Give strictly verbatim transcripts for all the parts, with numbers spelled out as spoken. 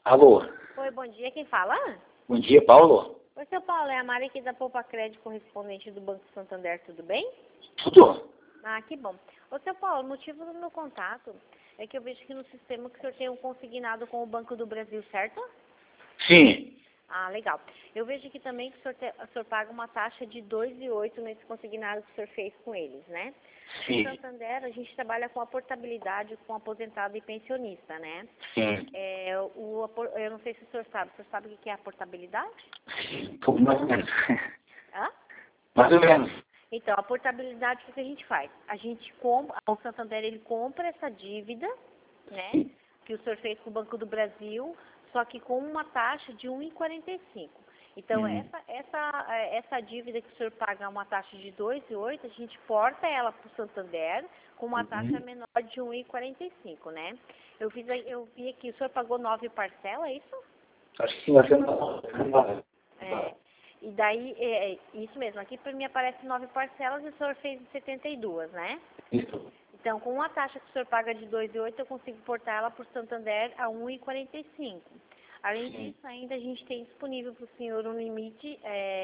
Alô? Oi, bom dia. Quem fala? Bom dia, Paulo. Oi, seu Paulo. É a Mari aqui da Poupa Crédito, correspondente do Banco Santander. Tudo bem? Tudo? Ah, que bom. Ô, seu Paulo, o motivo do meu contato é que eu vejo aqui no sistema que o senhor tem um consignado com o Banco do Brasil, certo? Sim. Ah, legal. Eu vejo aqui também que o senhor, te, o senhor paga uma taxa de dois vírgula oito nesse consignado que o senhor fez com eles, né? Sim. No Santander, a gente trabalha com a portabilidade com aposentado e pensionista, né? Sim. É, o, eu não sei se o senhor sabe. O senhor sabe o que é a portabilidade? Sim. Tudo mais ou menos. Hã? Mais ou menos. Então, a portabilidade, o que a gente faz? A gente compra, o Santander, ele compra essa dívida, né, que o senhor fez com o Banco do Brasil, só que com uma taxa de um vírgula quarenta e cinco. Então, Hum. essa, essa, essa dívida que o senhor paga uma taxa de dois vírgula oito, a gente porta ela para o Santander com uma Uhum. taxa menor de um vírgula quarenta e cinco, né? Eu, fiz, eu vi aqui, o senhor pagou nove parcelas, é isso? Acho que sim, vai ser uma... É. E daí, é, é, isso mesmo, aqui para mim aparece nove parcelas e o senhor fez setenta e duas, né? Isso. Então, com uma taxa que o senhor paga de dois vírgula oito, eu consigo portar ela para o Santander a um vírgula quarenta e cinco. Além Sim. disso, ainda a gente tem disponível para o senhor um limite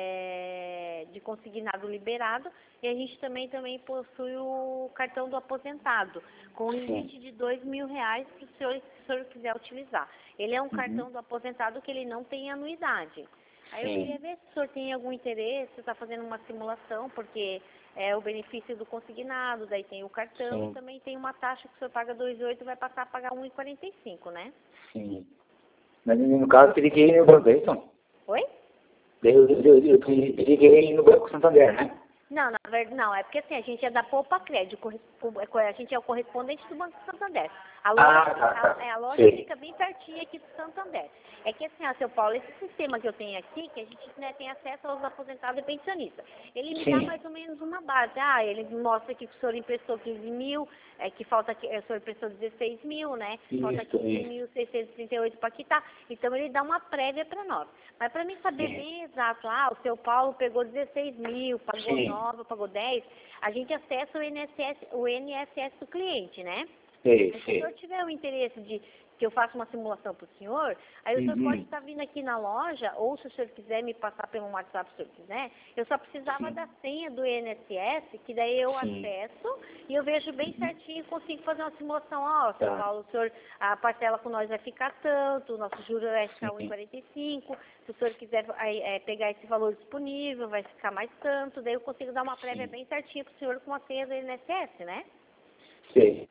é, de consignado liberado e a gente também, também possui o cartão do aposentado, com um limite de dois mil reais para o senhor, se o senhor quiser utilizar. Ele é um Uhum. cartão do aposentado que ele não tem anuidade. Aí eu Sim. queria ver se o senhor tem algum interesse, se está fazendo uma simulação, porque é o benefício do consignado, daí tem o cartão Sim. e também tem uma taxa que o senhor paga dois vírgula oito e vai passar a pagar um vírgula quarenta e cinco, né? Sim. Mas no caso, teria que ir no banco, é isso? Oi? Eu, eu, eu, eu teria que ir no Banco Santander, né? Não, na verdade, não, é porque assim, a gente é da Poupa Crédito, correspo- a gente é o correspondente do Banco Santander. A loja, Ah, tá, a, tá. é, a loja Sei. fica bem pertinho aqui do Santander. É que assim, ó, seu Paulo, esse sistema que eu tenho aqui, que a gente, né, tem acesso aos aposentados e pensionistas, ele me dá Sim. mais ou menos uma base. Ah, ele mostra aqui que o senhor emprestou quinze mil, é, que falta, que o senhor emprestou dezesseis mil, né? Falta Isso, quinze isso. mil seiscentos e trinta e oito para quitar. Então ele dá uma prévia para nós. Mas para mim saber Sim. bem exato, ah, o seu Paulo pegou dezesseis mil, pagou Sim. nove, pagou dez, a gente acessa o I N S S, o I N S S do cliente, né? Sei, Mas se o sei. senhor tiver o interesse de que eu faça uma simulação para o senhor, aí o senhor Uhum. pode estar vindo aqui na loja, ou se o senhor quiser me passar pelo WhatsApp, se o senhor quiser, eu só precisava Sim. da senha do I N S S, que daí eu Sim. acesso e eu vejo bem certinho e consigo fazer uma simulação. Ó, seu Tá. Paulo, o senhor, a parcela com nós vai ficar tanto, o nosso juro vai ficar um Sim. vírgula quarenta e cinco, se o senhor quiser aí, é, pegar esse valor disponível, vai ficar mais tanto, daí eu consigo dar uma prévia Sim. bem certinha para o senhor com a senha do I N S S, né? Sei.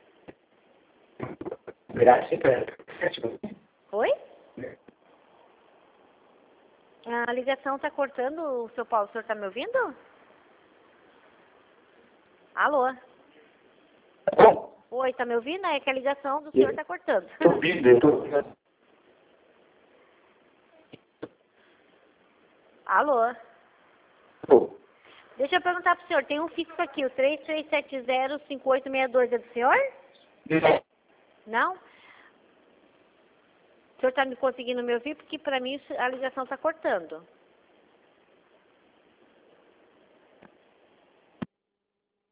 Graças a Oi? A ligação está cortando, seu Paulo, o senhor está me ouvindo? Alô? Bom, Oi, está me ouvindo? É que a ligação do senhor está cortando. estou ouvindo, eu estou... Alô? Pô, Deixa eu perguntar para o senhor, tem um fixo aqui, o três três sete zero cinco oito seis dois, é do senhor? Não? O senhor está me conseguindo me ouvir? Porque para mim a ligação está cortando.